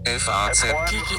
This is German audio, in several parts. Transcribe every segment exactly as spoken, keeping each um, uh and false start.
F A Z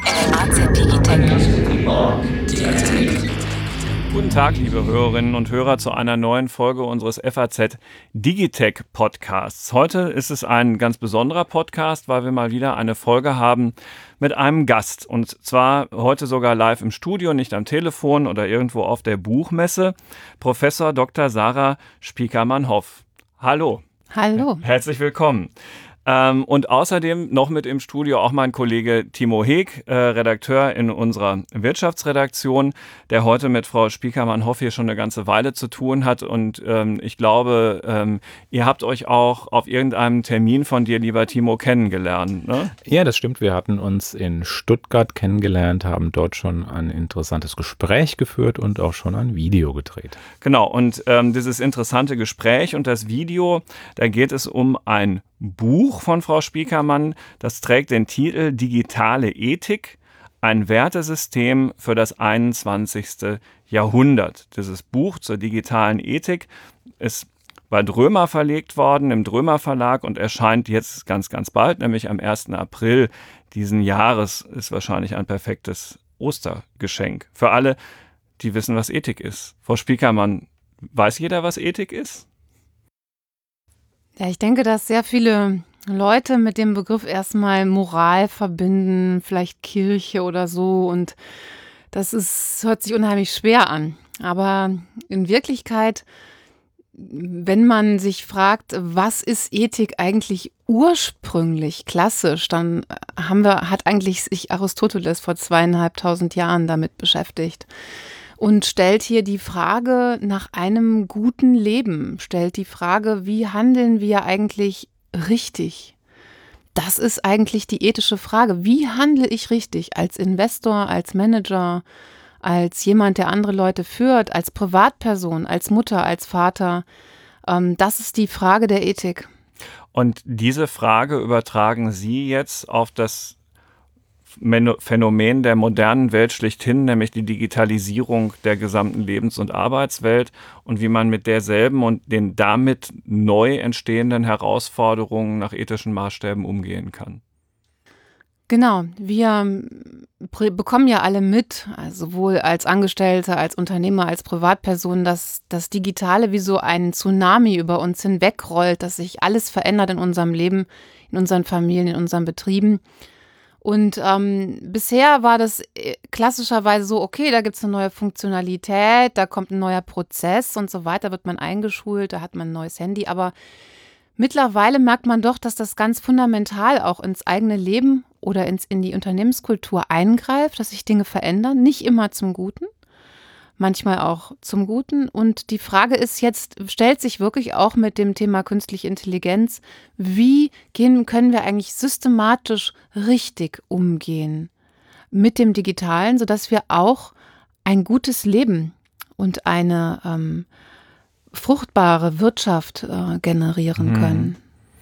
Digitech. Guten Tag, liebe Hörerinnen und Hörer, zu einer neuen Folge unseres F A Z Digitech Podcasts. Heute ist es ein ganz besonderer Podcast, weil wir mal wieder eine Folge haben mit einem Gast. Und zwar heute sogar live im Studio, nicht am Telefon oder irgendwo auf der Buchmesse. Professor Doktor Sarah Spiekermann-Hoff. Hallo. Hallo. Herzlich willkommen. Ähm, und außerdem noch mit im Studio auch mein Kollege Timo Heeg, äh, Redakteur in unserer Wirtschaftsredaktion, der heute mit Frau Spiekermann-Hoff hier schon eine ganze Weile zu tun hat. Und ähm, ich glaube, ähm, ihr habt euch auch auf irgendeinem Termin von dir, lieber Timo, kennengelernt, ne? Ja, das stimmt. Wir hatten uns in Stuttgart kennengelernt, haben dort schon ein interessantes Gespräch geführt und auch schon ein Video gedreht. Genau, und ähm, dieses interessante Gespräch und das Video, da geht es um ein Buch von Frau Spiekermann, das trägt den Titel Digitale Ethik, ein Wertesystem für das einundzwanzigste Jahrhundert. Dieses Buch zur digitalen Ethik ist bei Drömer verlegt worden, im Drömer Verlag, und erscheint jetzt ganz, ganz bald, nämlich am ersten April diesen Jahres. Ist wahrscheinlich ein perfektes Ostergeschenk für alle, die wissen, was Ethik ist. Frau Spiekermann, weiß jeder, was Ethik ist? Ja, ich denke, dass sehr viele Leute mit dem Begriff erstmal Moral verbinden, vielleicht Kirche oder so. Und das ist, hört sich unheimlich schwer an. Aber in Wirklichkeit, wenn man sich fragt, was ist Ethik eigentlich ursprünglich, klassisch, dann haben wir, hat eigentlich sich Aristoteles vor zweieinhalbtausend Jahren damit beschäftigt. Und stellt hier die Frage nach einem guten Leben, stellt die Frage, wie handeln wir eigentlich richtig? Das ist eigentlich die ethische Frage. Wie handle ich richtig als Investor, als Manager, als jemand, der andere Leute führt, als Privatperson, als Mutter, als Vater? Ähm, das ist die Frage der Ethik. Und diese Frage übertragen Sie jetzt auf das Phänomen der modernen Welt schlichthin, nämlich die Digitalisierung der gesamten Lebens- und Arbeitswelt und wie man mit derselben und den damit neu entstehenden Herausforderungen nach ethischen Maßstäben umgehen kann. Genau, wir bekommen ja alle mit, also sowohl als Angestellte, als Unternehmer, als Privatperson, dass das Digitale wie so ein Tsunami über uns hinwegrollt, dass sich alles verändert in unserem Leben, in unseren Familien, in unseren Betrieben. Und ähm, bisher war das klassischerweise so, okay, da gibt es eine neue Funktionalität, da kommt ein neuer Prozess und so weiter, wird man eingeschult, da hat man ein neues Handy. Aber mittlerweile merkt man doch, dass das ganz fundamental auch ins eigene Leben oder ins, in die Unternehmenskultur eingreift, dass sich Dinge verändern, nicht immer zum Guten, manchmal auch zum Guten. Und die Frage ist jetzt, stellt sich wirklich auch mit dem Thema künstliche Intelligenz, wie gehen, können wir eigentlich systematisch richtig umgehen mit dem Digitalen, sodass wir auch ein gutes Leben und eine ähm, fruchtbare Wirtschaft äh, generieren Mhm. können.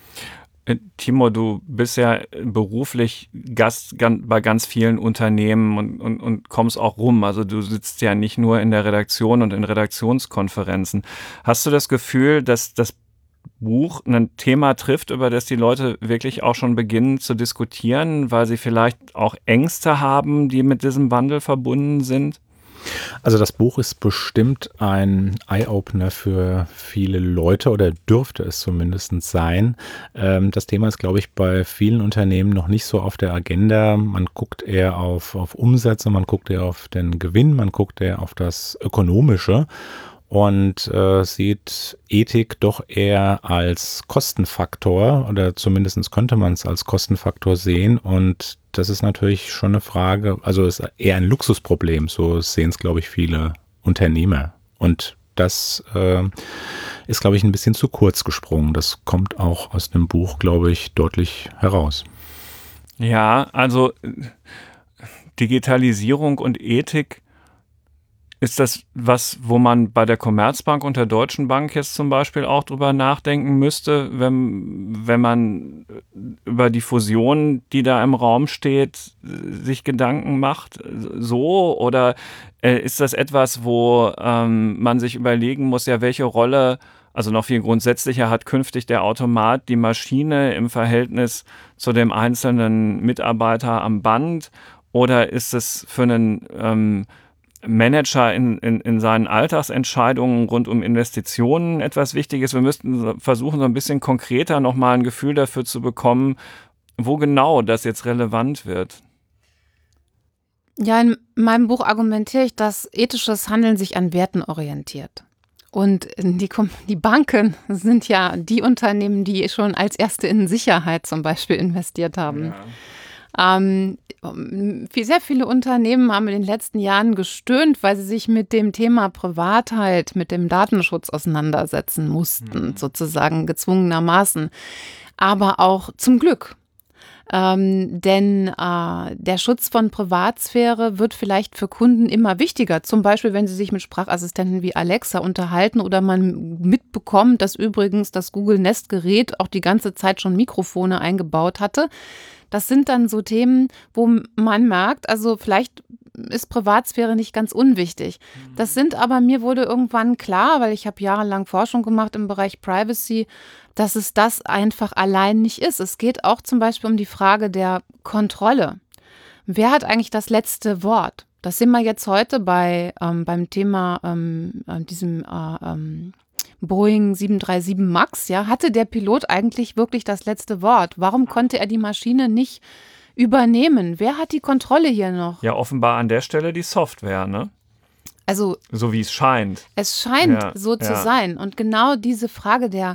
Timo, du bist ja beruflich Gast bei ganz vielen Unternehmen und, und, und kommst auch rum. Also du sitzt ja nicht nur in der Redaktion und in Redaktionskonferenzen. Hast du das Gefühl, dass das Buch ein Thema trifft, über das die Leute wirklich auch schon beginnen zu diskutieren, weil sie vielleicht auch Ängste haben, die mit diesem Wandel verbunden sind? Also das Buch ist bestimmt ein Eye-Opener für viele Leute oder dürfte es zumindest sein. Ähm, das Thema ist, glaube ich, bei vielen Unternehmen noch nicht so auf der Agenda. Man guckt eher auf, auf Umsätze, man guckt eher auf den Gewinn, man guckt eher auf das Ökonomische und äh, sieht Ethik doch eher als Kostenfaktor oder zumindest könnte man es als Kostenfaktor sehen, und das ist natürlich schon eine Frage, also ist eher ein Luxusproblem, so sehen es, glaube ich, viele Unternehmer, und das äh, ist, glaube ich, ein bisschen zu kurz gesprungen. Das kommt auch aus dem Buch, glaube ich, deutlich heraus. Ja, also Digitalisierung und Ethik, ist das was, wo man bei der Commerzbank und der Deutschen Bank jetzt zum Beispiel auch drüber nachdenken müsste, wenn, wenn man über die Fusion, die da im Raum steht, sich Gedanken macht? So? Oder äh, ist das etwas, wo ähm, man sich überlegen muss, ja, welche Rolle Also noch viel grundsätzlicher, hat künftig der Automat die Maschine im Verhältnis zu dem einzelnen Mitarbeiter am Band, oder ist es für einen ähm, Manager in, in, in seinen Alltagsentscheidungen rund um Investitionen etwas Wichtiges? Wir müssten versuchen, so ein bisschen konkreter nochmal ein Gefühl dafür zu bekommen, wo genau das jetzt relevant wird. Ja, in meinem Buch argumentiere ich, dass ethisches Handeln sich an Werten orientiert. Und die, die Banken sind ja die Unternehmen, die schon als erste in Sicherheit zum Beispiel investiert haben. Ja. Ähm, sehr viele Unternehmen haben in den letzten Jahren gestöhnt, weil sie sich mit dem Thema Privatheit, mit dem Datenschutz auseinandersetzen mussten, mhm. sozusagen gezwungenermaßen. Aber auch zum Glück. Ähm, denn äh, der Schutz von Privatsphäre wird vielleicht für Kunden immer wichtiger. Zum Beispiel, wenn sie sich mit Sprachassistenten wie Alexa unterhalten oder man mitbekommt, dass übrigens das Google Nest-Gerät auch die ganze Zeit schon Mikrofone eingebaut hatte. Das sind dann so Themen, wo man merkt, also vielleicht ist Privatsphäre nicht ganz unwichtig. Das sind aber, mir wurde irgendwann klar, weil ich habe jahrelang Forschung gemacht im Bereich Privacy, dass es das einfach allein nicht ist. Es geht auch zum Beispiel um die Frage der Kontrolle. Wer hat eigentlich das letzte Wort? Das sehen wir jetzt heute bei ähm, beim Thema ähm, diesem äh, ähm, Boeing sieben drei sieben Max. Ja, hatte der Pilot eigentlich wirklich das letzte Wort? Warum konnte er die Maschine nicht übernehmen? Wer hat die Kontrolle hier noch? Ja, offenbar an der Stelle die Software, ne? Also, so wie es scheint. Es scheint ja, so zu ja. sein. Und genau diese Frage der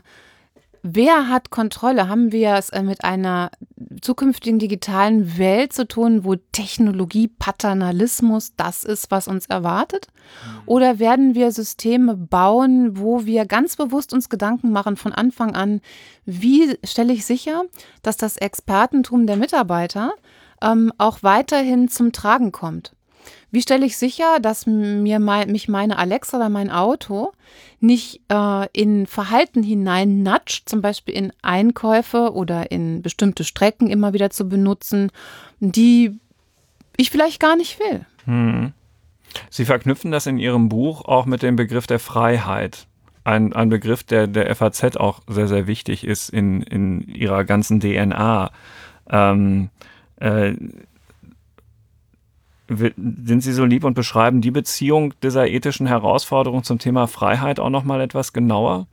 Wer hat Kontrolle? Haben wir es mit einer zukünftigen digitalen Welt zu tun, wo Technologie, Paternalismus das ist, was uns erwartet? Oder werden wir Systeme bauen, wo wir ganz bewusst uns Gedanken machen von Anfang an, wie stelle ich sicher, dass das Expertentum der Mitarbeiter ähm, auch weiterhin zum Tragen kommt? Wie stelle ich sicher, dass mir mein, mich meine Alexa oder mein Auto nicht äh, in Verhalten hinein nudgt, zum Beispiel in Einkäufe oder in bestimmte Strecken immer wieder zu benutzen, die ich vielleicht gar nicht will? Hm. Sie verknüpfen das in Ihrem Buch auch mit dem Begriff der Freiheit. Ein, ein Begriff, der der F A Z auch sehr, sehr wichtig ist in, in ihrer ganzen D N A. Ähm, äh, Sind Sie so lieb und beschreiben die Beziehung dieser ethischen Herausforderung zum Thema Freiheit auch noch mal etwas genauer?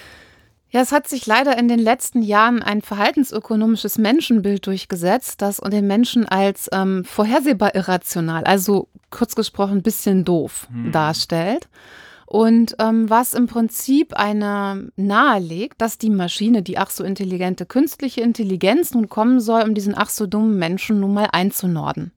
Ja, es hat sich leider in den letzten Jahren ein verhaltensökonomisches Menschenbild durchgesetzt, das den Menschen als ähm, vorhersehbar irrational, also kurz gesprochen ein bisschen doof hm. darstellt. Und ähm, was im Prinzip eine nahelegt, dass die Maschine, die ach so intelligente künstliche Intelligenz nun kommen soll, um diesen ach so dummen Menschen nun mal einzunorden.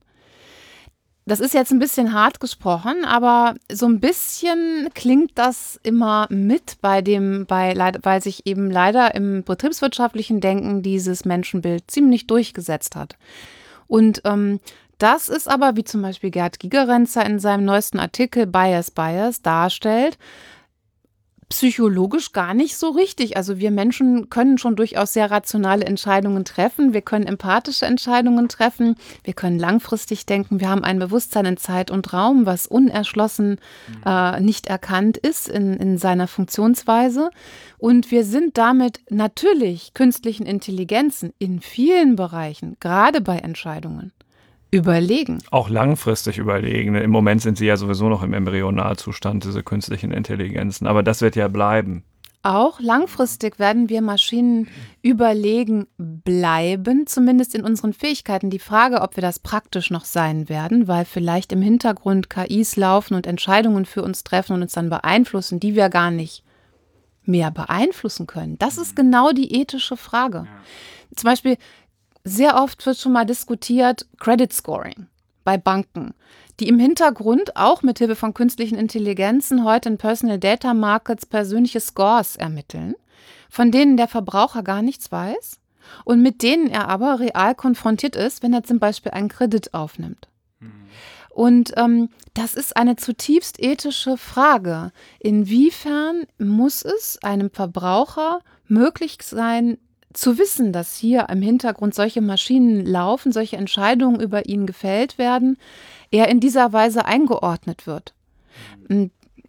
Das ist jetzt ein bisschen hart gesprochen, aber so ein bisschen klingt das immer mit bei dem, bei, weil sich eben leider im betriebswirtschaftlichen Denken dieses Menschenbild ziemlich durchgesetzt hat. Und ähm, das ist aber, wie zum Beispiel Gerd Gigerenzer in seinem neuesten Artikel Bias Bias darstellt, psychologisch gar nicht so richtig. Also wir Menschen können schon durchaus sehr rationale Entscheidungen treffen. Wir können empathische Entscheidungen treffen. Wir können langfristig denken. Wir haben ein Bewusstsein in Zeit und Raum, was unerschlossen äh, nicht erkannt ist in, in seiner Funktionsweise. Und wir sind damit natürlich künstlichen Intelligenzen in vielen Bereichen, gerade bei Entscheidungen, überlegen. Auch langfristig überlegen. Im Moment sind sie ja sowieso noch im Embryonalzustand, diese künstlichen Intelligenzen. Aber das wird ja bleiben. Auch langfristig werden wir Maschinen überlegen bleiben, zumindest in unseren Fähigkeiten. Die Frage, ob wir das praktisch noch sein werden, weil vielleicht im Hintergrund K Is laufen und Entscheidungen für uns treffen und uns dann beeinflussen, die wir gar nicht mehr beeinflussen können. Das ist genau die ethische Frage. Zum Beispiel, sehr oft wird schon mal diskutiert Credit Scoring bei Banken, die im Hintergrund auch mit Hilfe von künstlichen Intelligenzen heute in Personal Data Markets persönliche Scores ermitteln, von denen der Verbraucher gar nichts weiß und mit denen er aber real konfrontiert ist, wenn er zum Beispiel einen Kredit aufnimmt. Mhm. Und ähm, das ist eine zutiefst ethische Frage. Inwiefern muss es einem Verbraucher möglich sein, zu wissen, dass hier im Hintergrund solche Maschinen laufen, solche Entscheidungen über ihn gefällt werden, er in dieser Weise eingeordnet wird.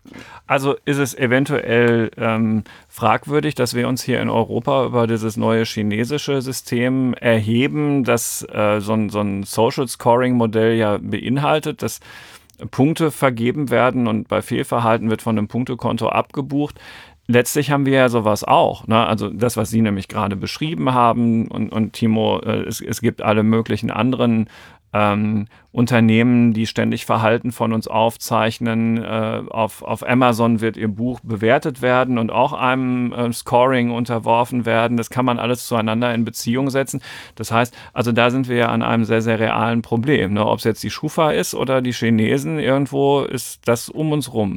Also ist es eventuell ähm, fragwürdig, dass wir uns hier in Europa über dieses neue chinesische System erheben, das äh, so ein, so ein Social Scoring-Modell ja beinhaltet, dass Punkte vergeben werden und bei Fehlverhalten wird von einem Punktekonto abgebucht. Letztlich haben wir ja sowas auch, ne? Also das, was Sie nämlich gerade beschrieben haben und, und Timo, äh, es, es gibt alle möglichen anderen ähm, Unternehmen, die ständig Verhalten von uns aufzeichnen. Äh, auf, auf Amazon wird Ihr Buch bewertet werden und auch einem äh, Scoring unterworfen werden. Das kann man alles zueinander in Beziehung setzen. Das heißt, also da sind wir ja an einem sehr, sehr realen Problem. Ne? Ob es jetzt die Schufa ist oder die Chinesen, irgendwo ist das um uns rum.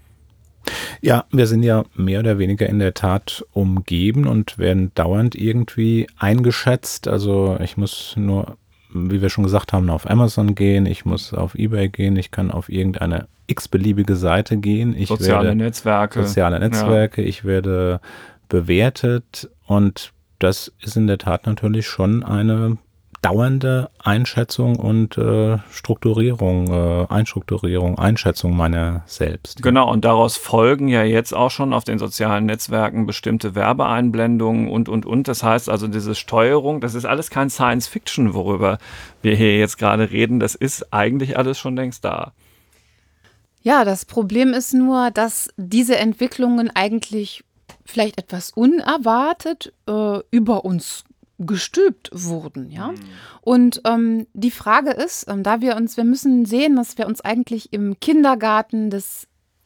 Ja, wir sind ja mehr oder weniger in der Tat umgeben und werden dauernd irgendwie eingeschätzt. Also ich muss nur, wie wir schon gesagt haben, auf Amazon gehen, ich muss auf eBay gehen, ich kann auf irgendeine x-beliebige Seite gehen. Ich soziale werde, Netzwerke. Soziale Netzwerke, ja. Ich werde bewertet und das ist in der Tat natürlich schon eine dauernde Einschätzung und äh, Strukturierung, äh, Einstrukturierung, Einschätzung meiner selbst. Genau, und daraus folgen ja jetzt auch schon auf den sozialen Netzwerken bestimmte Werbeeinblendungen und, und, und. Das heißt also, diese Steuerung, das ist alles kein Science-Fiction, worüber wir hier jetzt gerade reden. Das ist eigentlich alles schon längst da. Ja, das Problem ist nur, dass diese Entwicklungen eigentlich vielleicht etwas unerwartet äh, über uns gestülpt wurden, ja. Mhm. Und ähm, die Frage ist, ähm, da wir uns, wir müssen sehen, dass wir uns eigentlich im Kindergarten des,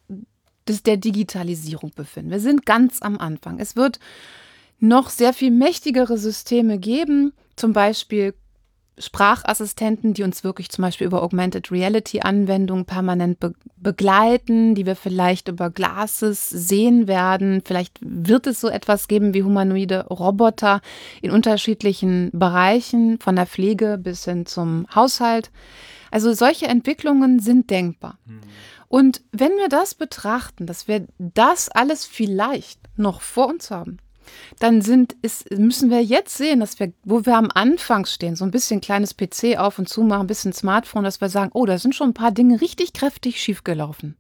des der Digitalisierung befinden. Wir sind ganz am Anfang. Es wird noch sehr viel mächtigere Systeme geben, zum Beispiel Sprachassistenten, die uns wirklich zum Beispiel über Augmented Reality Anwendungen permanent be- begleiten, die wir vielleicht über Glasses sehen werden. Vielleicht wird es so etwas geben wie humanoide Roboter in unterschiedlichen Bereichen, von der Pflege bis hin zum Haushalt. Also solche Entwicklungen sind denkbar. Mhm. Und wenn wir das betrachten, dass wir das alles vielleicht noch vor uns haben, dann sind, ist, müssen wir jetzt sehen, dass wir, wo wir am Anfang stehen, so ein bisschen kleines P C auf und zu machen, ein bisschen Smartphone, dass wir sagen, oh, da sind schon ein paar Dinge richtig kräftig schiefgelaufen.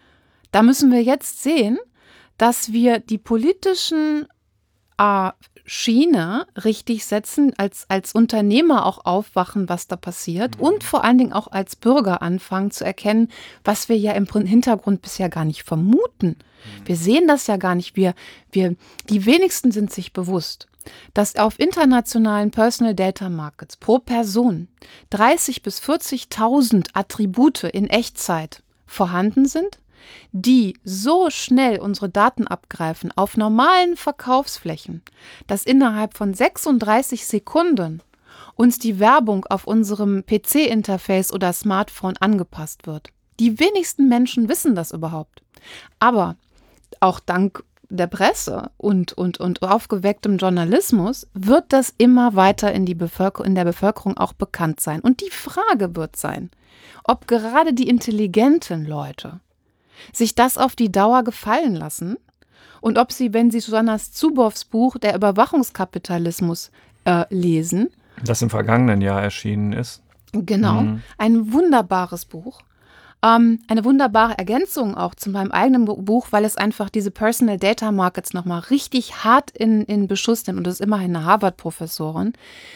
Da müssen wir jetzt sehen, dass wir die politischen äh, Schiene richtig setzen, als, als Unternehmer auch aufwachen, was da passiert, mhm. und vor allen Dingen auch als Bürger anfangen zu erkennen, was wir ja im Hintergrund bisher gar nicht vermuten. Wir sehen das ja gar nicht. Wir, wir, die wenigsten sind sich bewusst, dass auf internationalen Personal Data Markets pro Person dreißigtausend bis vierzigtausend Attribute in Echtzeit vorhanden sind, die so schnell unsere Daten abgreifen auf normalen Verkaufsflächen, dass innerhalb von sechsunddreißig Sekunden uns die Werbung auf unserem P C-Interface oder Smartphone angepasst wird. Die wenigsten Menschen wissen das überhaupt. Aber auch dank der Presse und, und, und aufgewecktem Journalismus wird das immer weiter in, die Bevölker- in der Bevölkerung auch bekannt sein. Und die Frage wird sein, ob gerade die intelligenten Leute sich das auf die Dauer gefallen lassen und ob sie, wenn sie Susanna Zuboffs Buch Der Überwachungskapitalismus äh, lesen. Das im vergangenen Jahr erschienen ist. Genau, mhm. ein wunderbares Buch. Ähm, eine wunderbare Ergänzung auch zu meinem eigenen Buch, weil es einfach diese Personal Data Markets nochmal richtig hart in, in Beschuss nimmt. Und das ist immerhin eine Harvard-Professorin.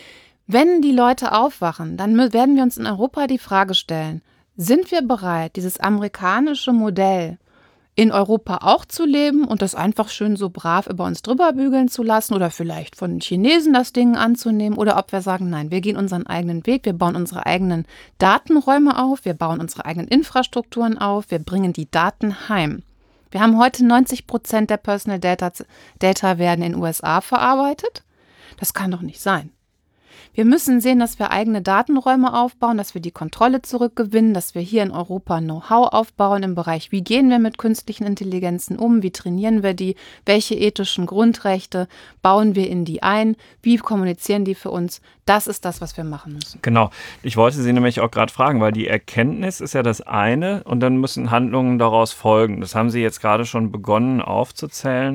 Wenn die Leute aufwachen, dann werden wir uns in Europa die Frage stellen, sind wir bereit, dieses amerikanische Modell in Europa auch zu leben und das einfach schön so brav über uns drüber bügeln zu lassen oder vielleicht von den Chinesen das Ding anzunehmen oder ob wir sagen, nein, wir gehen unseren eigenen Weg, wir bauen unsere eigenen Datenräume auf, wir bauen unsere eigenen Infrastrukturen auf, wir bringen die Daten heim. Wir haben heute neunzig Prozent der Personal Data, Data werden in den U S A verarbeitet. Das kann doch nicht sein. Wir müssen sehen, dass wir eigene Datenräume aufbauen, dass wir die Kontrolle zurückgewinnen, dass wir hier in Europa Know-how aufbauen im Bereich, wie gehen wir mit künstlichen Intelligenzen um, wie trainieren wir die, welche ethischen Grundrechte bauen wir in die ein, wie kommunizieren die für uns. Das ist das, was wir machen müssen. Genau. Ich wollte Sie nämlich auch gerade fragen, weil die Erkenntnis ist ja das eine und dann müssen Handlungen daraus folgen. Das haben Sie jetzt gerade schon begonnen aufzuzählen.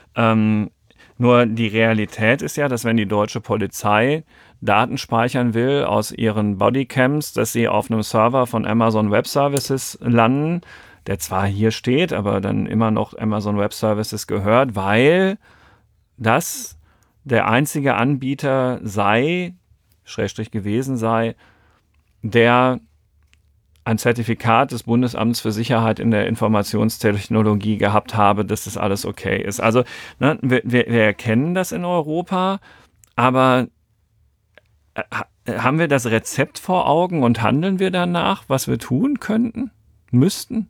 Ähm, nur die Realität ist ja, dass wenn die deutsche Polizei Daten speichern will aus ihren Bodycams, dass sie auf einem Server von Amazon Web Services landen, der zwar hier steht, aber dann immer noch Amazon Web Services gehört, weil das der einzige Anbieter sei, Schrägstrich gewesen sei, der ein Zertifikat des Bundesamts für Sicherheit in der Informationstechnologie gehabt habe, dass das alles okay ist. Also ne, wir, wir, wir erkennen das in Europa, aber haben wir das Rezept vor Augen und handeln wir danach, was wir tun könnten, müssten?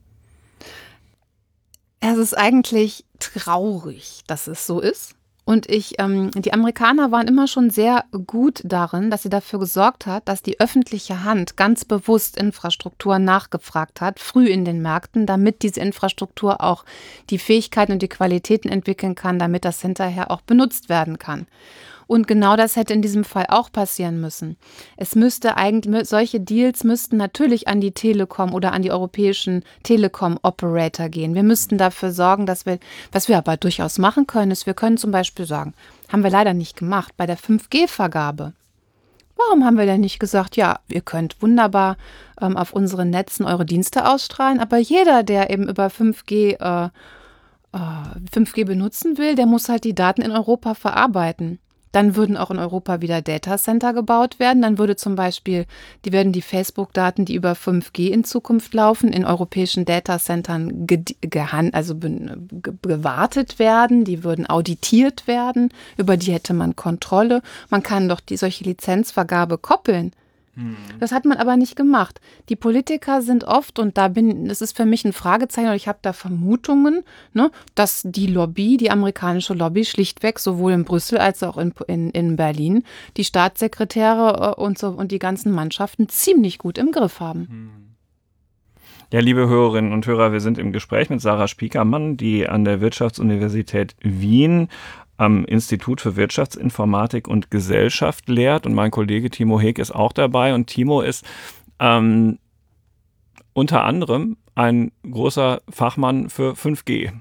Es ist eigentlich traurig, dass es so ist. Und ich, ähm, die Amerikaner waren immer schon sehr gut darin, dass sie dafür gesorgt hat, dass die öffentliche Hand ganz bewusst Infrastruktur nachgefragt hat, früh in den Märkten, damit diese Infrastruktur auch die Fähigkeiten und die Qualitäten entwickeln kann, damit das hinterher auch benutzt werden kann. Und genau das hätte in diesem Fall auch passieren müssen. Es müsste eigentlich, solche Deals müssten natürlich an die Telekom oder an die europäischen Telekom-Operator gehen. Wir müssten dafür sorgen, dass wir, was wir aber durchaus machen können, ist, wir können zum Beispiel sagen, haben wir leider nicht gemacht, bei der fünf G-Vergabe. Warum haben wir denn nicht gesagt, ja, ihr könnt wunderbar ähm, auf unseren Netzen eure Dienste ausstrahlen, aber jeder, der eben über fünf G, äh, äh, fünf G benutzen will, der muss halt die Daten in Europa verarbeiten. Dann würden auch in Europa wieder Datacenter gebaut werden. Dann würde zum Beispiel, die werden die Facebook-Daten, die über fünf G in Zukunft laufen, in europäischen Datacentern ge- gehan- also be- ge- gewartet werden. Die würden auditiert werden. Über die hätte man Kontrolle. Man kann doch die solche Lizenzvergabe koppeln. Das hat man aber nicht gemacht. Die Politiker sind oft, und da bin, das ist für mich ein Fragezeichen, oder ich habe da Vermutungen, ne, dass die Lobby, die amerikanische Lobby schlichtweg sowohl in Brüssel als auch in, in, in Berlin die Staatssekretäre und, so, und die ganzen Mannschaften ziemlich gut im Griff haben. Ja, liebe Hörerinnen und Hörer, wir sind im Gespräch mit Sarah Spiekermann, die an der Wirtschaftsuniversität Wien am Institut für Wirtschaftsinformatik und Gesellschaft lehrt, und mein Kollege Timo Heek ist auch dabei, und Timo ist ähm, unter anderem ein großer Fachmann für fünf G.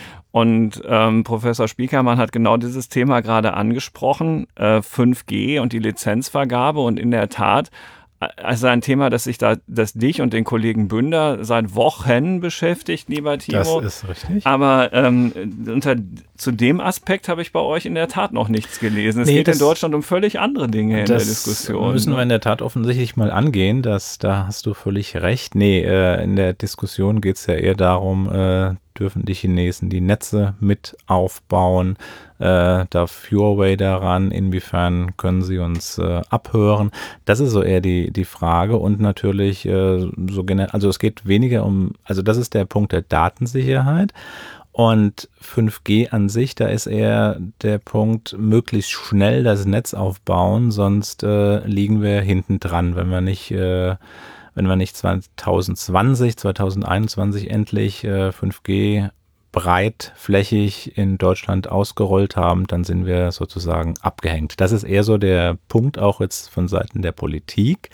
Und ähm, Professor Spiekermann hat genau dieses Thema gerade angesprochen, äh, fünf G und die Lizenzvergabe, und in der Tat, also ein Thema, das sich da, das dich und den Kollegen Bünder seit Wochen beschäftigt, lieber Timo. Das ist richtig. Aber ähm, unter, zu dem Aspekt habe ich bei euch in der Tat noch nichts gelesen. Es nee, geht das, in Deutschland um völlig andere Dinge in der Diskussion. Das müssen wir in der Tat offensichtlich mal angehen. Das, da hast du völlig recht. Nee, äh, in der Diskussion geht es ja eher darum, äh, dürfen die Chinesen die Netze mit aufbauen? Äh, darf Huawei daran? Inwiefern können sie uns äh, abhören? Das ist so eher die, die Frage. Und natürlich äh, so generell, also es geht weniger um, also das ist der Punkt der Datensicherheit. Und fünf G an sich, da ist eher der Punkt, möglichst schnell das Netz aufbauen, sonst äh, liegen wir hinten dran, wenn wir nicht äh, wenn wir nicht zwanzig zwanzig, zwanzig einundzwanzig endlich äh, fünf G breitflächig in Deutschland ausgerollt haben, dann sind wir sozusagen abgehängt. Das ist eher so der Punkt auch jetzt von Seiten der Politik,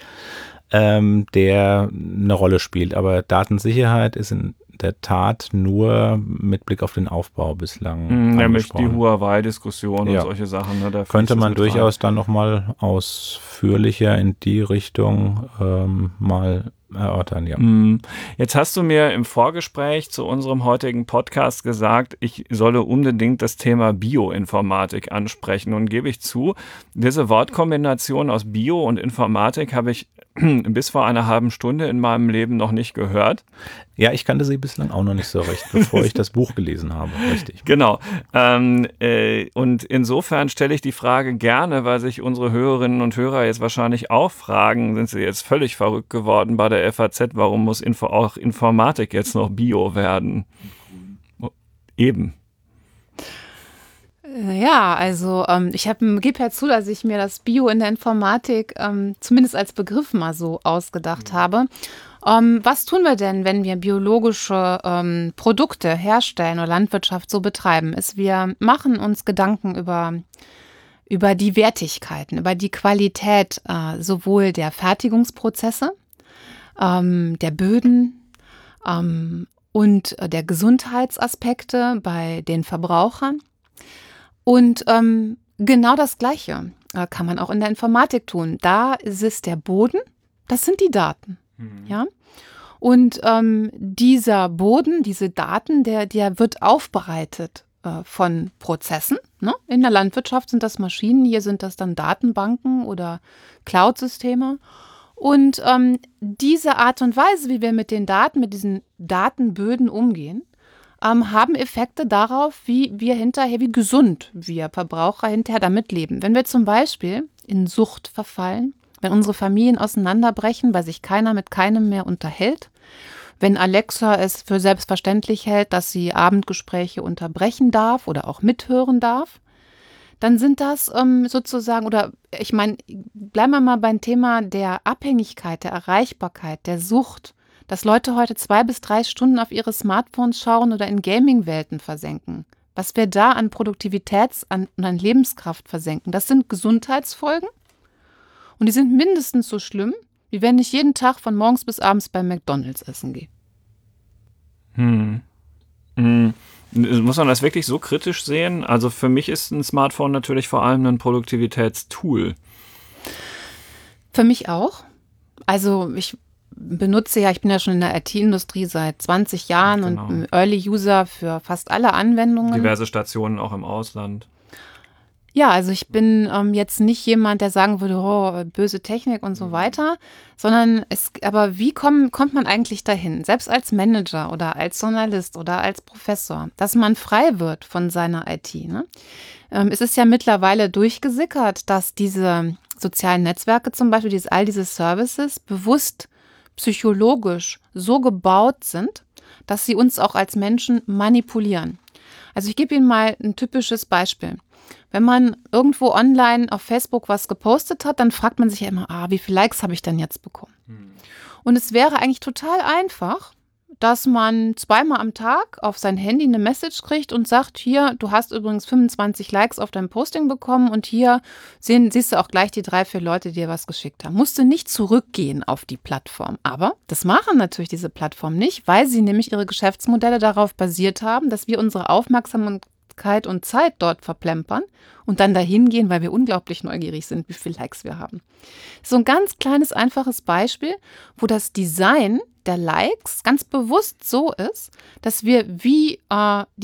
ähm, der eine Rolle spielt. Aber Datensicherheit ist in der Tat nur mit Blick auf den Aufbau bislang mm, nämlich die Huawei-Diskussion ja. und solche Sachen. Ne, da könnte man durchaus rein. Dann nochmal ausführlicher in die Richtung ähm, mal erörtern, ja. Jetzt hast du mir im Vorgespräch zu unserem heutigen Podcast gesagt, ich solle unbedingt das Thema Bioinformatik ansprechen. Und gebe ich zu, diese Wortkombination aus Bio und Informatik habe ich bis vor einer halben Stunde in meinem Leben noch nicht gehört. Ja, ich kannte sie bislang auch noch nicht so recht, bevor ich das Buch gelesen habe, richtig. Genau. Ähm, äh, und insofern stelle ich die Frage gerne, weil sich unsere Hörerinnen und Hörer jetzt wahrscheinlich auch fragen, sind sie jetzt völlig verrückt geworden bei der F A Z, warum muss Info- auch Informatik jetzt noch Bio werden? Eben. Ja, also ähm, ich gebe ja zu, dass ich mir das Bio in der Informatik ähm, zumindest als Begriff mal so ausgedacht mhm. habe. Ähm, was tun wir denn, wenn wir biologische ähm, Produkte herstellen oder Landwirtschaft so betreiben? Ist, wir machen uns Gedanken über, über die Wertigkeiten, über die Qualität äh, sowohl der Fertigungsprozesse, ähm, der Böden ähm, und äh, der Gesundheitsaspekte bei den Verbrauchern. Und ähm, genau das Gleiche äh, kann man auch in der Informatik tun. Da ist es der Boden, das sind die Daten. Mhm. Ja? Und ähm, dieser Boden, diese Daten, der, der wird aufbereitet äh, von Prozessen. Ne? In der Landwirtschaft sind das Maschinen, hier sind das dann Datenbanken oder Cloud-Systeme. Und ähm, diese Art und Weise, wie wir mit den Daten, mit diesen Datenböden umgehen, ähm, haben Effekte darauf, wie wir hinterher, wie gesund wir Verbraucher hinterher damit leben. Wenn wir zum Beispiel in Sucht verfallen, wenn unsere Familien auseinanderbrechen, weil sich keiner mit keinem mehr unterhält, wenn Alexa es für selbstverständlich hält, dass sie Abendgespräche unterbrechen darf oder auch mithören darf, dann sind das ähm, sozusagen, oder ich meine, bleiben wir mal beim Thema der Abhängigkeit, der Erreichbarkeit, der Sucht, dass Leute heute zwei bis drei Stunden auf ihre Smartphones schauen oder in Gaming-Welten versenken. Was wir da an Produktivitäts- und an Lebenskraft versenken, das sind Gesundheitsfolgen. Und die sind mindestens so schlimm, wie wenn ich jeden Tag von morgens bis abends bei McDonald's essen gehe. Hm. Hm. Muss man das wirklich so kritisch sehen? Also für mich ist ein Smartphone natürlich vor allem ein Produktivitätstool. Für mich auch. Also ich benutze ja, ich bin ja schon in der I T-Industrie seit zwanzig Jahren genau. und Early User für fast alle Anwendungen. Diverse Stationen auch im Ausland. Ja, also ich bin ähm, jetzt nicht jemand, der sagen würde, oh, böse Technik und so Mhm. weiter, sondern es, aber wie komm, kommt man eigentlich dahin, selbst als Manager oder als Journalist oder als Professor, dass man frei wird von seiner I T, ne? Ähm, es ist ja mittlerweile durchgesickert, dass diese sozialen Netzwerke zum Beispiel, diese, all diese Services bewusst psychologisch so gebaut sind, dass sie uns auch als Menschen manipulieren. Also ich gebe Ihnen mal ein typisches Beispiel. Wenn man irgendwo online auf Facebook was gepostet hat, dann fragt man sich ja immer, ah, wie viele Likes habe ich denn jetzt bekommen? Hm. Und es wäre eigentlich total einfach, dass man zweimal am Tag auf sein Handy eine Message kriegt und sagt, hier, du hast übrigens fünfundzwanzig Likes auf deinem Posting bekommen und hier sehen, siehst du auch gleich die drei, vier Leute, die dir was geschickt haben. Musst du nicht zurückgehen auf die Plattform. Aber das machen natürlich diese Plattformen nicht, weil sie nämlich ihre Geschäftsmodelle darauf basiert haben, dass wir unsere Aufmerksamkeit und Zeit dort verplempern und dann dahin gehen, weil wir unglaublich neugierig sind, wie viele Likes wir haben. So ein ganz kleines, einfaches Beispiel, wo das Design der Likes ganz bewusst so ist, dass wir wie äh, die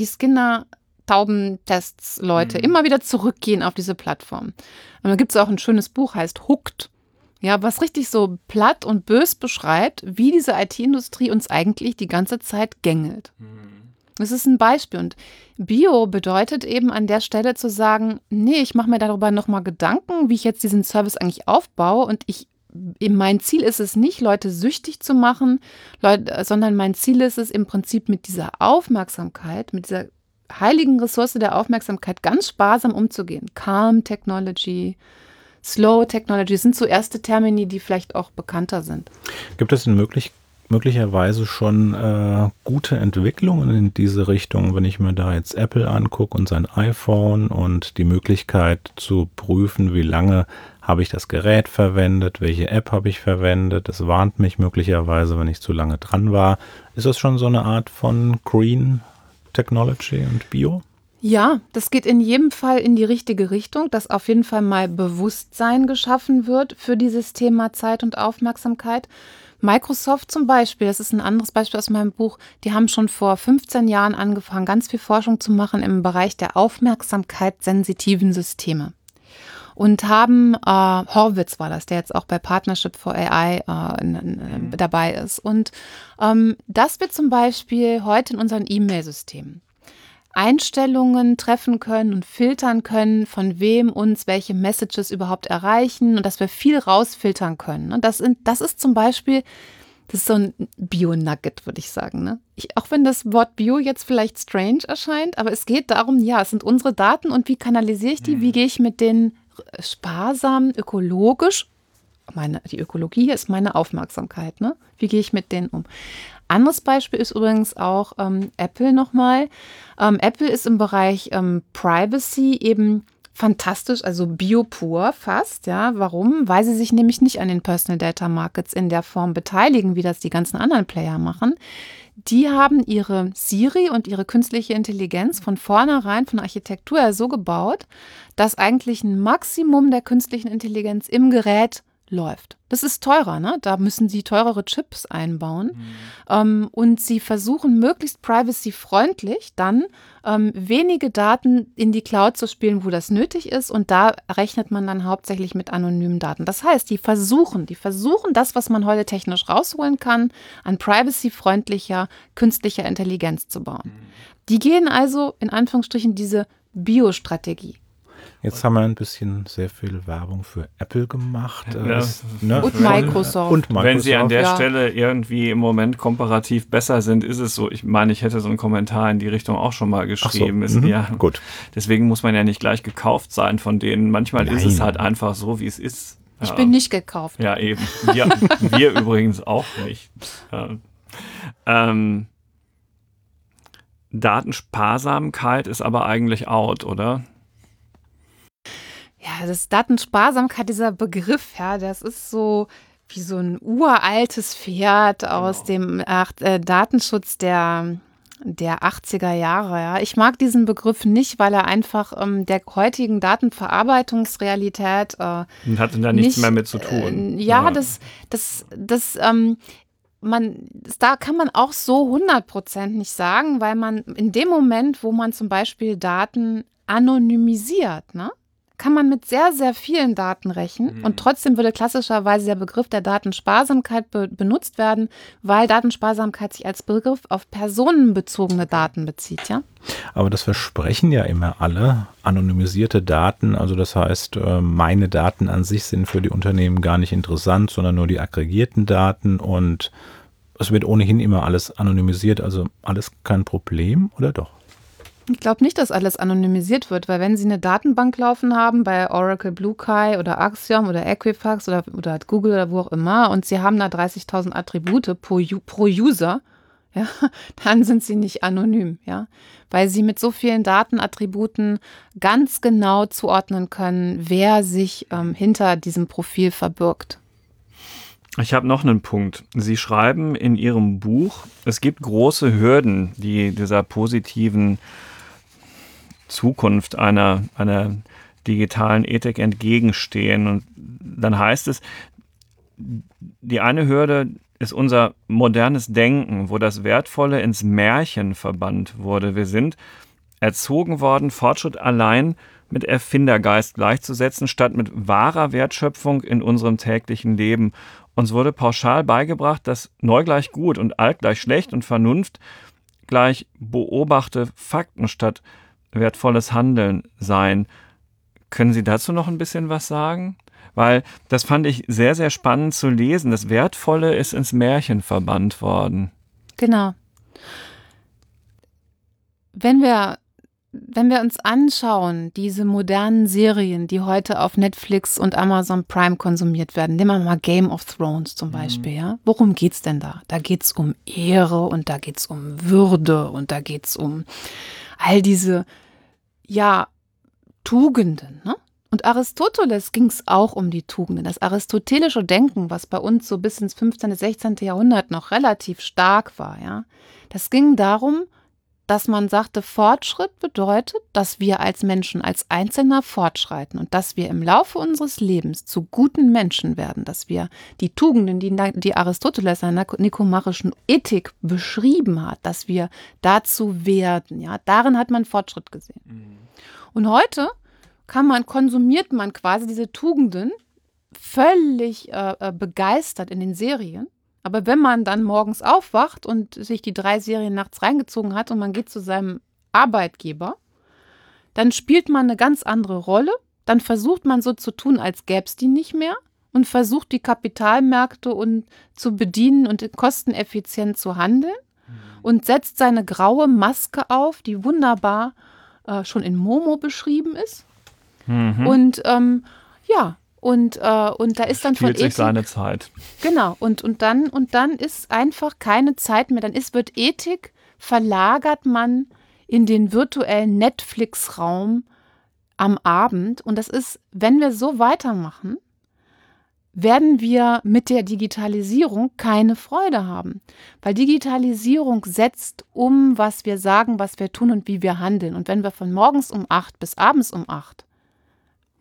Skinner-Taubentests-Leute Mhm. immer wieder zurückgehen auf diese Plattform. Und da gibt es auch ein schönes Buch, heißt Hooked, ja, was richtig so platt und bös beschreibt, wie diese I T-Industrie uns eigentlich die ganze Zeit gängelt. Das ist ein Beispiel. Und Bio bedeutet eben an der Stelle zu sagen, nee, ich mache mir darüber nochmal Gedanken, wie ich jetzt diesen Service eigentlich aufbaue. Und ich, eben mein Ziel ist es nicht, Leute süchtig zu machen, Leute, sondern mein Ziel ist es im Prinzip mit dieser Aufmerksamkeit, mit dieser heiligen Ressource der Aufmerksamkeit ganz sparsam umzugehen. Calm Technology, Slow Technology sind so erste Termini, die vielleicht auch bekannter sind. Gibt es denn möglich, möglicherweise schon äh, gute Entwicklungen in diese Richtung, wenn ich mir da jetzt Apple angucke und sein iPhone und die Möglichkeit zu prüfen, wie lange habe ich das Gerät verwendet, welche App habe ich verwendet, es warnt mich möglicherweise, wenn ich zu lange dran war. Ist das schon so eine Art von Green Technology und Bio? Ja, das geht in jedem Fall in die richtige Richtung, dass auf jeden Fall mal Bewusstsein geschaffen wird für dieses Thema Zeit und Aufmerksamkeit. Microsoft zum Beispiel, das ist ein anderes Beispiel aus meinem Buch, die haben schon vor fünfzehn Jahren angefangen, ganz viel Forschung zu machen im Bereich der aufmerksamkeitssensitiven Systeme. Und haben, äh, Horwitz war das, der jetzt auch bei Partnership for A I äh, n- n- dabei ist. Und ähm, dass wir zum Beispiel heute in unseren E-Mail-Systemen Einstellungen treffen können und filtern können, von wem uns welche Messages überhaupt erreichen und dass wir viel rausfiltern können. Und das, sind, das ist zum Beispiel, das ist so ein Bio-Nugget, würde ich sagen. Ne? Ich, auch wenn das Wort Bio jetzt vielleicht strange erscheint, aber es geht darum, ja, es sind unsere Daten und wie kanalisiere ich die, wie gehe ich mit denen sparsam, ökologisch, meine, die Ökologie hier ist meine Aufmerksamkeit, ne? Wie gehe ich mit denen um? Anderes Beispiel ist übrigens auch ähm, Apple nochmal. Ähm, Apple ist im Bereich ähm, Privacy eben fantastisch, also biopur fast. Ja, warum? Weil sie sich nämlich nicht an den Personal Data Markets in der Form beteiligen, wie das die ganzen anderen Player machen. Die haben ihre Siri und ihre künstliche Intelligenz von vornherein, von der Architektur her so gebaut, dass eigentlich ein Maximum der künstlichen Intelligenz im Gerät läuft. Das ist teurer, ne? Da müssen sie teurere Chips einbauen. Mhm. Ähm, und sie versuchen möglichst privacy-freundlich dann ähm, wenige Daten in die Cloud zu spielen, wo das nötig ist. Und da rechnet man dann hauptsächlich mit anonymen Daten. Das heißt, die versuchen, die versuchen das, was man heute technisch rausholen kann, an privacy-freundlicher, künstlicher Intelligenz zu bauen. Mhm. Die gehen also in Anführungsstrichen diese Biostrategie. Jetzt haben wir ein bisschen sehr viel Werbung für Apple gemacht. Ja. Es, ne, und, Microsoft. und Microsoft. Wenn sie an der ja. Stelle irgendwie im Moment komparativ besser sind, ist es so. Ich meine, ich hätte so einen Kommentar in die Richtung auch schon mal geschrieben. Ach so. Ist, mhm. ja, Gut. Deswegen muss man ja nicht gleich gekauft sein von denen. Manchmal Nein. ist es halt einfach so, wie es ist. Ich ja. bin nicht gekauft. Ja, eben. Wir, wir übrigens auch nicht. Ja. Ähm, Datensparsamkeit ist aber eigentlich out, oder? Ja, das Datensparsamkeit, dieser Begriff, ja, das ist so wie so ein uraltes Pferd aus Genau. dem ach, äh, Datenschutz der, der achtziger Jahre. Ja. Ich mag diesen Begriff nicht, weil er einfach ähm, der heutigen Datenverarbeitungsrealität äh, Und hatte da nichts nicht, mehr mit zu tun. Äh, ja, ja, das, das, das, ähm, man, das, da kann man auch so hundert Prozent nicht sagen, weil man in dem Moment, wo man zum Beispiel Daten anonymisiert, ne? kann man mit sehr, sehr vielen Daten rechnen. Mhm. Und trotzdem würde klassischerweise der Begriff der Datensparsamkeit be- benutzt werden, weil Datensparsamkeit sich als Begriff auf personenbezogene Daten bezieht, ja? Aber das versprechen ja immer alle, anonymisierte Daten. Also das heißt, meine Daten an sich sind für die Unternehmen gar nicht interessant, sondern nur die aggregierten Daten. Und es wird ohnehin immer alles anonymisiert. Also alles kein Problem, oder doch? Ich glaube nicht, dass alles anonymisiert wird, weil wenn Sie eine Datenbank laufen haben bei Oracle BlueSky oder Axiom oder Equifax oder, oder Google oder wo auch immer und Sie haben da dreißigtausend Attribute pro, pro User, ja, dann sind Sie nicht anonym, ja, weil Sie mit so vielen Datenattributen ganz genau zuordnen können, wer sich ähm, hinter diesem Profil verbirgt. Ich habe noch einen Punkt. Sie schreiben in Ihrem Buch, es gibt große Hürden, die dieser positiven Zukunft einer, einer digitalen Ethik entgegenstehen. Und dann heißt es, die eine Hürde ist unser modernes Denken, wo das Wertvolle ins Märchen verbannt wurde. Wir sind erzogen worden, Fortschritt allein mit Erfindergeist gleichzusetzen, statt mit wahrer Wertschöpfung in unserem täglichen Leben. Uns wurde pauschal beigebracht, dass neu gleich gut und alt gleich schlecht und Vernunft gleich beobachte Fakten statt wertvolles Handeln sein. Können Sie dazu noch ein bisschen was sagen? Weil das fand ich sehr, sehr spannend zu lesen. Das Wertvolle ist ins Märchen verbannt worden. Genau. Wenn wir, wenn wir uns anschauen, diese modernen Serien, die heute auf Netflix und Amazon Prime konsumiert werden, nehmen wir mal Game of Thrones zum Beispiel, mhm. ja. Worum geht's denn da? Da geht's um Ehre und da geht's um Würde und da geht's um all diese, ja, Tugenden, ne? Und Aristoteles ging es auch um die Tugenden. Das aristotelische Denken, was bei uns so bis ins fünfzehnten, sechzehnten Jahrhundert noch relativ stark war, ja, das ging darum, dass man sagte, Fortschritt bedeutet, dass wir als Menschen, als Einzelner fortschreiten und dass wir im Laufe unseres Lebens zu guten Menschen werden, dass wir die Tugenden, die, die Aristoteles in der nikomachischen Ethik beschrieben hat, dass wir dazu werden. Ja, darin hat man Fortschritt gesehen. Mhm. Und heute kann man, konsumiert man quasi diese Tugenden völlig äh, begeistert in den Serien. Aber wenn man dann morgens aufwacht und sich die drei Serien nachts reingezogen hat und man geht zu seinem Arbeitgeber, dann spielt man eine ganz andere Rolle. Dann versucht man so zu tun, als gäbe es die nicht mehr und versucht die Kapitalmärkte und zu bedienen und kosteneffizient zu handeln mhm. und setzt seine graue Maske auf, die wunderbar äh, schon in Momo beschrieben ist. Mhm. Und ähm, ja, Und, äh, und da ist dann von Ethik sich seine Ethik, Zeit. Genau, und, und, dann, und dann ist einfach keine Zeit mehr. Dann ist, wird Ethik, verlagert man in den virtuellen Netflix-Raum am Abend. Und das ist, wenn wir so weitermachen, werden wir mit der Digitalisierung keine Freude haben. Weil Digitalisierung setzt um, was wir sagen, was wir tun und wie wir handeln. Und wenn wir von morgens um acht bis abends um acht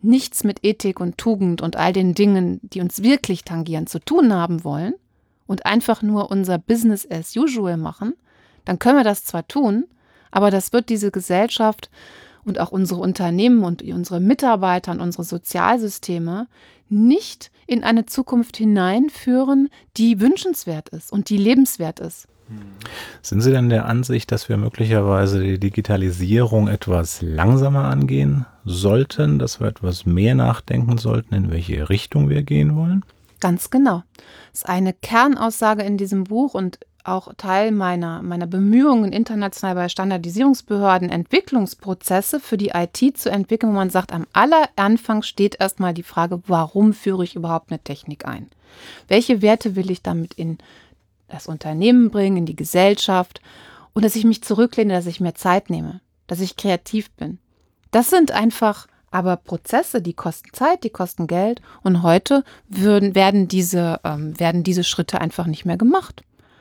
nichts mit Ethik und Tugend und all den Dingen, die uns wirklich tangieren, zu tun haben wollen und einfach nur unser Business as usual machen, dann können wir das zwar tun, aber das wird diese Gesellschaft und auch unsere Unternehmen und unsere Mitarbeiter und unsere Sozialsysteme nicht in eine Zukunft hineinführen, die wünschenswert ist und die lebenswert ist. Sind Sie denn der Ansicht, dass wir möglicherweise die Digitalisierung etwas langsamer angehen sollten, dass wir etwas mehr nachdenken sollten, in welche Richtung wir gehen wollen? Ganz genau. Das ist eine Kernaussage in diesem Buch und auch Teil meiner, meiner Bemühungen international bei Standardisierungsbehörden, Entwicklungsprozesse für die I T zu entwickeln, wo man sagt, am Alleranfang steht erstmal die Frage, warum führe ich überhaupt eine Technik ein? Welche Werte will ich damit in das Unternehmen bringen, in die Gesellschaft und dass ich mich zurücklehne, dass ich mehr Zeit nehme, dass ich kreativ bin. Das sind einfach aber Prozesse, die kosten Zeit, die kosten Geld und heute würden, werden, diese, ähm, werden diese Schritte einfach nicht mehr gemacht.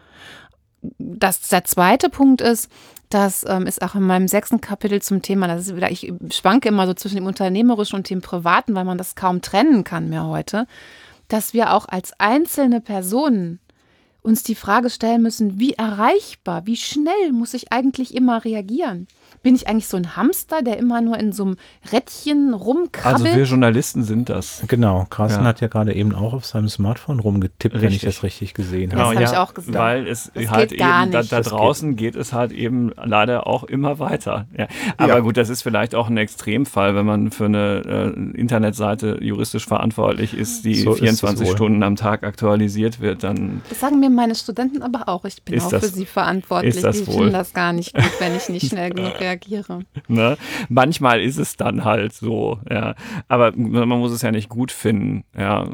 Das, der zweite Punkt ist, das ähm, ist auch in meinem sechsten Kapitel zum Thema, das ist wieder, ich schwanke immer so zwischen dem Unternehmerischen und dem Privaten, weil man das kaum trennen kann mehr heute, dass wir auch als einzelne Personen uns die Frage stellen müssen, wie erreichbar, wie schnell muss ich eigentlich immer reagieren? Bin ich eigentlich so ein Hamster, der immer nur in so einem Rädchen rumkrabbelt? Also wir Journalisten sind das. Genau, Carsten Ja. hat ja gerade eben auch auf seinem Smartphone rumgetippt, wenn ich Richtig. das richtig gesehen Das habe. habe ich auch gesehen. Weil es Das halt geht gar eben, da, nicht. da Das draußen geht. es halt eben leider auch immer weiter. Ja. Aber Ja. gut, das ist vielleicht auch ein Extremfall, wenn man für eine äh, Internetseite juristisch verantwortlich ist, die So ist es vierundzwanzig wohl. Stunden am Tag aktualisiert wird, dann Das sagen mir meine Studenten aber auch. Ich bin Ist auch das- für sie verantwortlich. ist das Die wohl? finden das gar nicht gut, wenn ich nicht schnell genug reagiere. Ne? Manchmal ist es dann halt so, ja. Aber man muss es ja nicht gut finden, ja.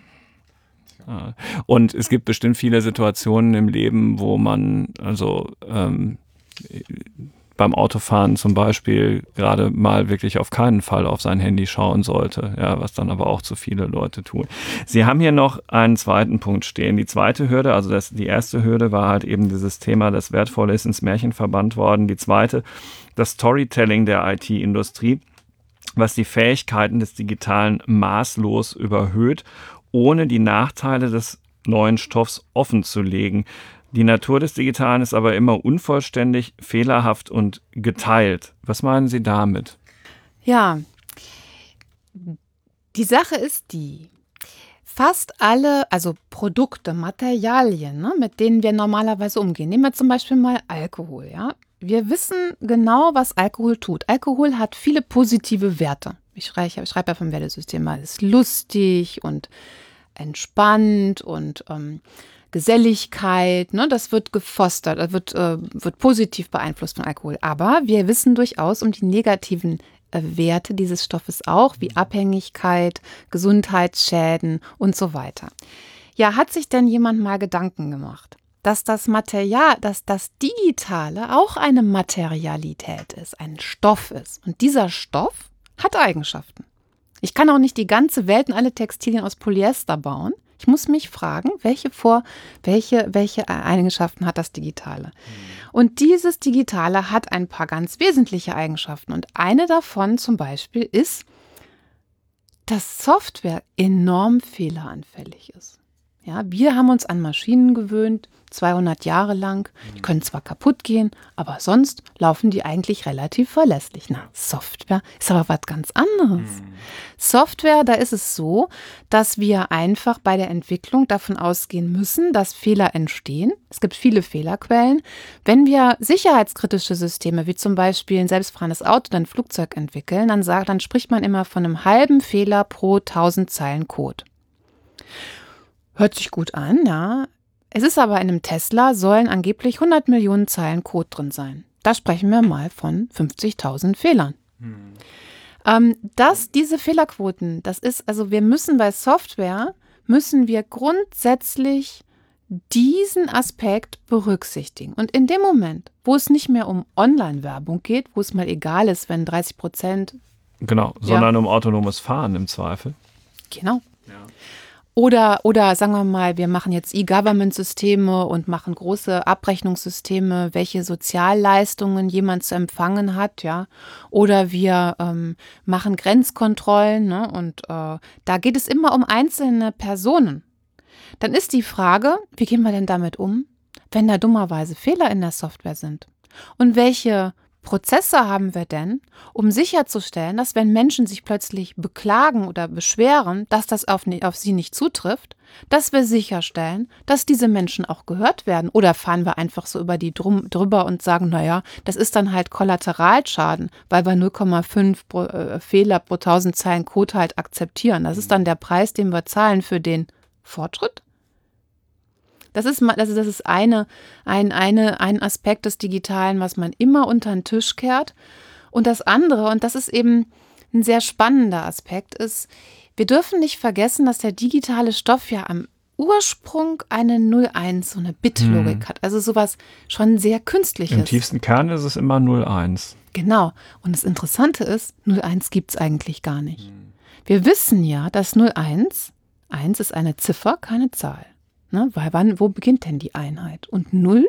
Ja. Und es gibt bestimmt viele Situationen im Leben, wo man, also ähm, beim Autofahren zum Beispiel gerade mal wirklich auf keinen Fall auf sein Handy schauen sollte, ja, was dann aber auch zu viele Leute tun. Sie haben hier noch einen zweiten Punkt stehen. Die zweite Hürde, also das, die erste Hürde war halt eben dieses Thema, das Wertvolle ist ins Märchen verbannt worden. Die zweite, das Storytelling der I T-Industrie, was die Fähigkeiten des Digitalen maßlos überhöht, ohne die Nachteile des neuen Stoffs offen zu legen. Die Natur des Digitalen ist aber immer unvollständig, fehlerhaft und geteilt. Was meinen Sie damit? Ja, die Sache ist die, fast alle, also Produkte, Materialien, ne, mit denen wir normalerweise umgehen, nehmen wir zum Beispiel mal Alkohol, ja. Wir wissen genau, was Alkohol tut. Alkohol hat viele positive Werte. Ich schreibe, ich schreibe ja vom Wertesystem mal, es ist lustig und entspannt und ähm, Geselligkeit, ne, das wird gefostert, das wird, äh, wird positiv beeinflusst von Alkohol. Aber wir wissen durchaus um die negativen äh, Werte dieses Stoffes auch, wie Abhängigkeit, Gesundheitsschäden und so weiter. Ja, hat sich denn jemand mal Gedanken gemacht, dass das Material, dass das Digitale auch eine Materialität ist, ein Stoff ist. Und dieser Stoff hat Eigenschaften. Ich kann auch nicht die ganze Welt und alle Textilien aus Polyester bauen. Ich muss mich fragen, welche, vor, welche, welche Eigenschaften hat das Digitale? Und dieses Digitale hat ein paar ganz wesentliche Eigenschaften. Und eine davon zum Beispiel ist, dass Software enorm fehleranfällig ist. Ja, wir haben uns an Maschinen gewöhnt, zweihundert Jahre lang. Die können zwar kaputt gehen, aber sonst laufen die eigentlich relativ verlässlich. Na, Software ist aber was ganz anderes. Mhm. Software, da ist es so, dass wir einfach bei der Entwicklung davon ausgehen müssen, dass Fehler entstehen. Es gibt viele Fehlerquellen. Wenn wir sicherheitskritische Systeme, wie zum Beispiel ein selbstfahrendes Auto oder ein Flugzeug entwickeln, dann, sagt, dann spricht man immer von einem halben Fehler pro tausend Zeilen Code. Hört sich gut an, ja. Es ist aber in einem Tesla, sollen angeblich hundert Millionen Zeilen Code drin sein. Da sprechen wir mal von fünfzigtausend Fehlern. Hm. Ähm, dass diese Fehlerquoten, das ist, also wir müssen bei Software, müssen wir grundsätzlich diesen Aspekt berücksichtigen. Und in dem Moment, wo es nicht mehr um Online-Werbung geht, wo es mal egal ist, wenn dreißig Prozent... Genau, sondern ja. um autonomes Fahren im Zweifel. Genau. Ja. Oder, oder sagen wir mal, wir machen jetzt E-Government-Systeme und machen große Abrechnungssysteme, welche Sozialleistungen jemand zu empfangen hat, ja. Oder wir ähm, machen Grenzkontrollen, ne? Und äh, da geht es immer um einzelne Personen. Dann ist die Frage, wie gehen wir denn damit um, wenn da dummerweise Fehler in der Software sind? Und welche Prozesse haben wir denn, um sicherzustellen, dass wenn Menschen sich plötzlich beklagen oder beschweren, dass das auf, auf sie nicht zutrifft, dass wir sicherstellen, dass diese Menschen auch gehört werden? Oder fahren wir einfach so über die drum, drüber und sagen, naja, das ist dann halt Kollateralschaden, weil wir null Komma fünf pro, äh, Fehler pro tausend Zeilen Code halt akzeptieren. Das ist dann der Preis, den wir zahlen für den Fortschritt? Das ist, also das ist eine, ein, eine, ein Aspekt des Digitalen, was man immer unter den Tisch kehrt. Und das andere, und das ist eben ein sehr spannender Aspekt, ist, wir dürfen nicht vergessen, dass der digitale Stoff ja am Ursprung eine null eins, so eine Bit-Logik hm. hat. Also sowas schon sehr Künstliches. Im tiefsten Kern ist es immer null eins. Genau. Und das Interessante ist, null eins gibt es eigentlich gar nicht. Hm. Wir wissen ja, dass null eins, eins ist eine Ziffer, keine Zahl. Ne, weil wann, wo beginnt denn die Einheit? Und null,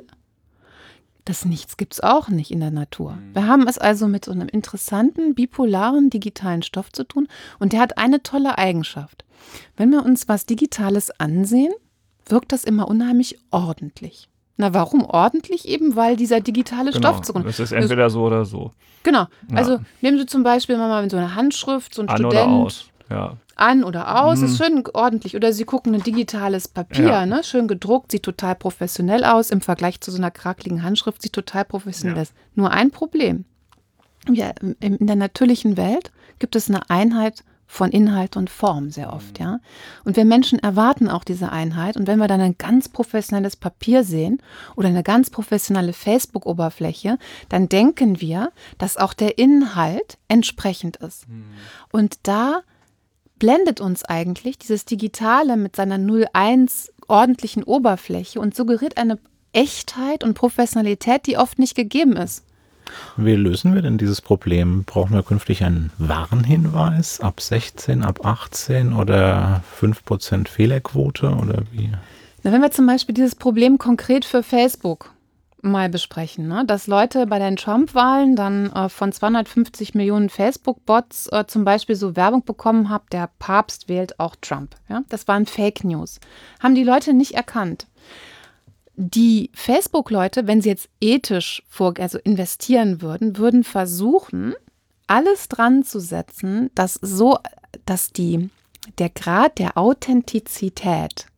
das Nichts gibt es auch nicht in der Natur. Mhm. Wir haben es also mit so einem interessanten, bipolaren, digitalen Stoff zu tun und der hat eine tolle Eigenschaft. Wenn wir uns was Digitales ansehen, wirkt das immer unheimlich ordentlich. Na, warum ordentlich? Eben, weil dieser digitale genau, Stoff zu. Das ist entweder so oder so. Genau. Ja. Also nehmen Sie zum Beispiel mal so eine Handschrift, so ein An Student. Oder aus. Ja. An oder aus, mhm. ist schön ordentlich. Oder Sie gucken ein digitales Papier, ja. ne? Schön gedruckt, sieht total professionell aus. Im Vergleich zu so einer krakeligen Handschrift sieht total professionell aus. Ja. Nur ein Problem. Ja, in der natürlichen Welt gibt es eine Einheit von Inhalt und Form sehr oft, ja. Und wir Menschen erwarten auch diese Einheit. Und wenn wir dann ein ganz professionelles Papier sehen oder eine ganz professionelle Facebook-Oberfläche, dann denken wir, dass auch der Inhalt entsprechend ist. Mhm. Und da blendet uns eigentlich dieses Digitale mit seiner null eins ordentlichen Oberfläche und suggeriert eine Echtheit und Professionalität, die oft nicht gegeben ist. Wie lösen wir denn dieses Problem? Brauchen wir künftig einen Warnhinweis ab sechzehn, ab achtzehn oder fünf Prozent Fehlerquote oder wie? Na, wenn wir zum Beispiel dieses Problem konkret für Facebook mal besprechen, ne? Dass Leute bei den Trump-Wahlen dann äh, von zweihundertfünfzig Millionen Facebook-Bots äh, zum Beispiel so Werbung bekommen haben, der Papst wählt auch Trump. Ja? Das waren Fake News. Haben die Leute nicht erkannt. Die Facebook-Leute, wenn sie jetzt ethisch vor, also investieren würden, würden versuchen, alles dran zu setzen, dass so, dass die, der Grad der Authentizität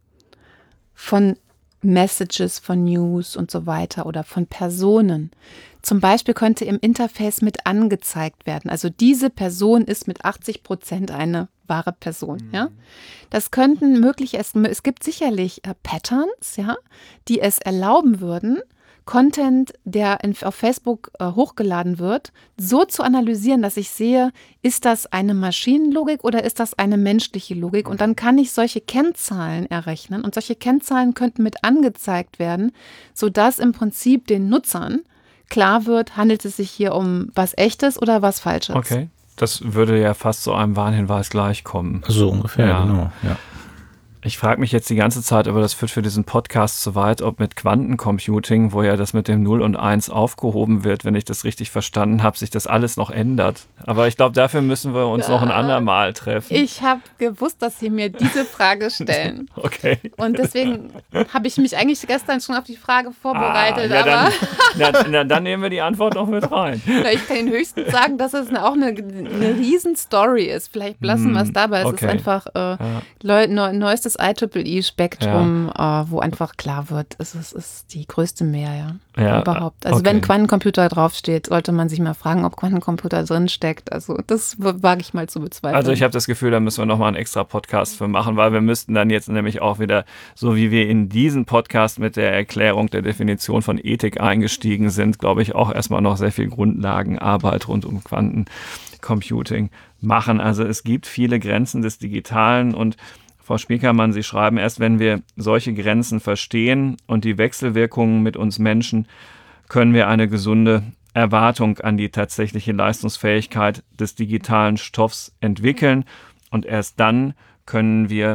von Messages, von News und so weiter oder von Personen zum Beispiel könnte im Interface mit angezeigt werden. Also diese Person ist mit achtzig Prozent eine wahre Person. Mhm. Ja? Das könnten möglich, es, es gibt sicherlich äh, Patterns, ja, die es erlauben würden, Content, der in, auf Facebook äh, hochgeladen wird, so zu analysieren, dass ich sehe, ist das eine Maschinenlogik oder ist das eine menschliche Logik? Und dann kann ich solche Kennzahlen errechnen und solche Kennzahlen könnten mit angezeigt werden, sodass im Prinzip den Nutzern klar wird, handelt es sich hier um was Echtes oder was Falsches. Okay, das würde ja fast zu einem Warnhinweis gleichkommen. So ungefähr, ja. Genau. Ja. Ich frage mich jetzt die ganze Zeit, aber das führt für diesen Podcast zu weit, ob mit Quantencomputing, wo ja das mit dem null und eins aufgehoben wird, wenn ich das richtig verstanden habe, sich das alles noch ändert. Aber ich glaube, dafür müssen wir uns ja. noch ein andermal treffen. Ich habe gewusst, dass Sie mir diese Frage stellen. Okay. Und deswegen habe ich mich eigentlich gestern schon auf die Frage vorbereitet. Ah, ja, aber dann, na, na, dann nehmen wir die Antwort noch mit rein. Ich kann Ihnen höchstens sagen, dass es auch eine, eine Riesen-Story ist. Vielleicht lassen wir es dabei. Es okay. ist einfach äh, ja. neu, neuestes I Triple E Spektrum, ja. äh, wo einfach klar wird, es ist, ist die größte Mehr, ja, ja überhaupt. Also okay. wenn Quantencomputer draufsteht, sollte man sich mal fragen, ob Quantencomputer drin steckt. Also das wage ich mal zu bezweifeln. Also ich habe das Gefühl, da müssen wir nochmal einen extra Podcast für machen, weil wir müssten dann jetzt nämlich auch wieder, so wie wir in diesen Podcast mit der Erklärung der Definition von Ethik eingestiegen sind, glaube ich, auch erstmal noch sehr viel Grundlagenarbeit rund um Quantencomputing machen. Also es gibt viele Grenzen des Digitalen und Frau Spiekermann, Sie schreiben, erst wenn wir solche Grenzen verstehen und die Wechselwirkungen mit uns Menschen, können wir eine gesunde Erwartung an die tatsächliche Leistungsfähigkeit des digitalen Stoffs entwickeln und erst dann können wir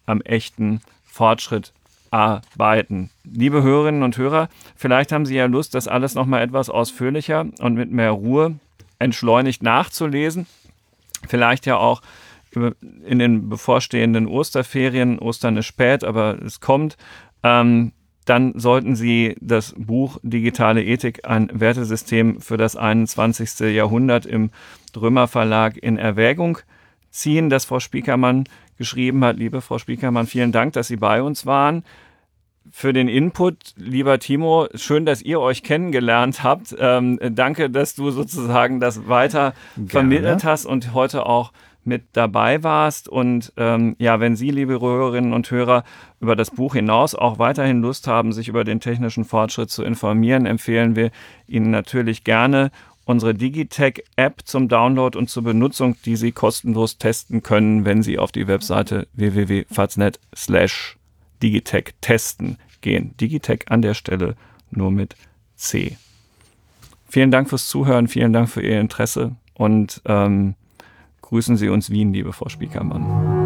am echten Fortschritt arbeiten. Liebe Hörerinnen und Hörer, vielleicht haben Sie ja Lust, das alles nochmal etwas ausführlicher und mit mehr Ruhe entschleunigt nachzulesen. Vielleicht ja auch in den bevorstehenden Osterferien. Ostern ist spät, aber es kommt. Ähm, dann sollten Sie das Buch Digitale Ethik, ein Wertesystem für das einundzwanzigste Jahrhundert im Drömer Verlag in Erwägung ziehen, das Frau Spiekermann geschrieben hat. Liebe Frau Spiekermann, vielen Dank, dass Sie bei uns waren. Für den Input, lieber Timo, schön, dass ihr euch kennengelernt habt. Ähm, danke, dass du sozusagen das weiter Gerne. vermittelt hast und heute auch mit dabei warst. Und ähm, ja, wenn Sie, liebe Hörerinnen und Hörer, über das Buch hinaus auch weiterhin Lust haben, sich über den technischen Fortschritt zu informieren, empfehlen wir Ihnen natürlich gerne unsere Digitech-App zum Download und zur Benutzung, die Sie kostenlos testen können, wenn Sie auf die Webseite w w w punkt faznet slash Digitech testen gehen. Digitech an der Stelle nur mit C. Vielen Dank fürs Zuhören, vielen Dank für Ihr Interesse und ähm, grüßen Sie uns Wien, liebe Frau Spiekermann.